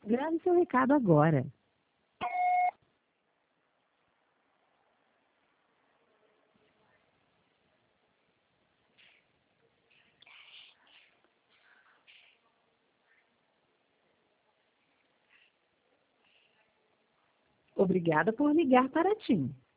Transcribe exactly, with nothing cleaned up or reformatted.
Grave seu recado agora. Obrigada por ligar para a TIM.